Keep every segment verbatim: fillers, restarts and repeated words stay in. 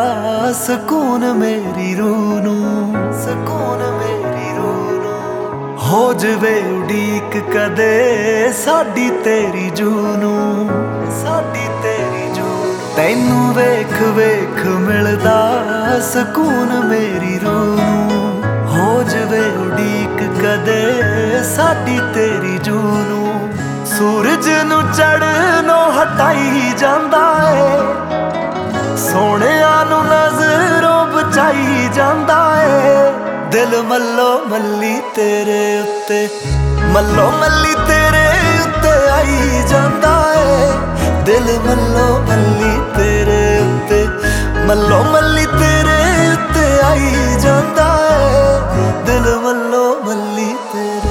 ਸਕੂਨ ਮੇਰੀ ਰੂਹ ਨੂੰ, ਸਕੂਨ ਮੇਰੀ ਰੂਹ ਨੂੰ। ਹੋ ਜਵੇ ਉਡੀਕ ਕਦੇ ਸਾਡੀ ਤੇਰੀ ਜੂ ਨੂੰ, ਸਾਡੀ ਤੇਰੀ ਜੂ ਨੂੰ। ਤੈਨੂੰ ਵੇਖ ਵੇਖ ਮਿਲਦਾ ਸਕੂਨ ਮੇਰੀ ਰੂਹ ਨੂੰ। ਹੋ ਜਵੇ ਉਡੀਕ ਕਦੇ ਸਾਡੀ ਤੇਰੀ ਜੂ ਨੂੰ। ਸੂਰਜ ਨੂੰ ਚੜ੍ਹਨੋਂ ਹਟਾਈ ਜਾਂਦਾ ਏ, ਸੋਹਣਿਆਂ ਨੂੰ ਨਜ਼ਰੋਂ ਬਚਾਈ ਜਾਂਦਾ ਏ। ਦਿਲ ਮੱਲੋ ਮੱਲੀ ਤੇਰੇ ਉੱਤੇ, ਮੱਲੋ ਮੱਲੀ ਤੇਰੇ ਉੱਤੇ ਆਈ ਜਾਂਦਾ ਏ। ਦਿਲ ਮੱਲੋ ਮੱਲੀ ਤੇਰੇ ਉੱਤੇ, ਮੱਲੋ ਮੱਲੀ ਤੇਰੇ ਉੱਤੇ ਆਈ ਜਾਂਦਾ ਏ। ਦਿਲ ਮੱਲੋ ਮੱਲੀ ਤੇਰੇ।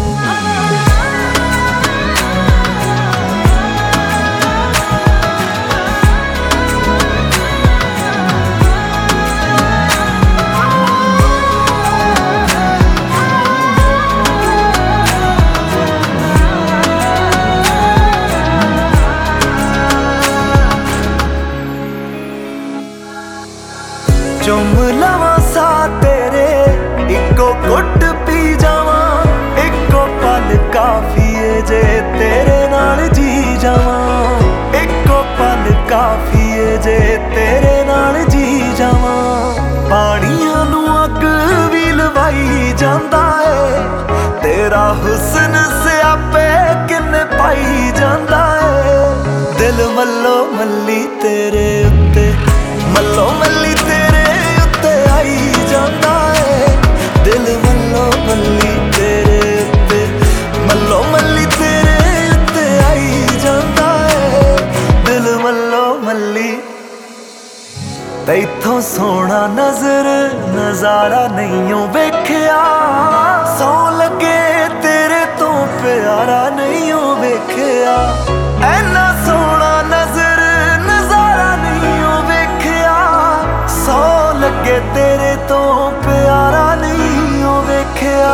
ਚੁੰਮ ਲਵਾਂ ਸਾ ਤੇਰੇ, ਇੱਕੋ ਘੁੱਟ ਪੀ ਜਾਵਾਂ। ਇੱਕੋ ਪਲ ਕਾਫੀ ਏ ਜੇ ਤੇਰੇ ਨਾਲ ਜੀ ਜਾਵਾਂ। ਇੱਕੋ ਪਲ ਕਾਫੀ ਏ ਜੇ ਤੇਰੇ ਨਾਲ ਜੀ ਜਾਵਾਂ। ਪਾਣੀਆਂ ਨੂੰ ਅੱਗ ਵੀ ਲਵਾਈ ਜਾਂਦਾ ਏ, ਤੇਰਾ ਹੁਸਨ ਸਿਆਪੇ ਕਿੰਨੇ ਪਾਈ ਜਾਂਦਾ ਏ। ਦਿਲ ਮੱਲੋ ਮੱਲੀ ਤੇਰੇ ਉੱਤੇ, ਮੱਲੋ ਮੱਲੀ ਤੇਰੇ ਉੱਤੇ ਆਈ ਜਾਂਦਾ ਏ। ਦਿਲ ਮੱਲੋ ਮੱਲੀ ਤੇਰੇ ਉੱਤੇ, ਮੱਲੋ ਮੱਲੀ ਤੇਰੇ ਉੱਤੇ ਆਈ ਜਾਂਦਾ ਏ। ਦਿਲ ਮੱਲੋ ਮੱਲੀ। ਤੈਥੋਂ ਸੋਹਣਾ ਨਜ਼ਰ ਨਜ਼ਾਰਾ ਨਹੀਂਓ ਵੇਖਿਆ, ਸੌ ਲੱਗੇ ਤੇਰੇ ਤੋਂ ਪਿਆਰਾ ਨਹੀਂਓ ਵੇਖਿਆ। ਐਨਾ ਸੋਹਣਾ ਨਜ਼ਰ ਨਜ਼ਾਰਾ ਨਹੀਂਓ ਵੇਖਿਆ, ਸੌ ਲੱਗੇ ਤੇਰੇ ਤੋਂ ਪਿਆਰਾ ਨਹੀਂਓ ਵੇਖਿਆ।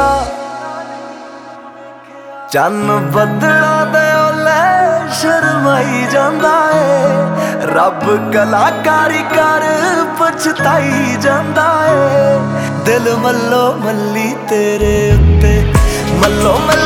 ਚੰਨ ਬੱਦਲਾਂ ਦੇ ਓਲੇ ਸ਼ਰਮਾਈ ਜਾਂਦਾ ਏ, ਰੱਬ ਕਲਾਕਾਰੀ ਕਰ ਪਛਤਾਈ ਜਾਂਦਾ ਏ। ਦਿਲ ਮੱਲੋ ਮੱਲੀ ਤੇਰੇ ਉੱਤੇ, ਮੱਲੋ ਮੱਲੀ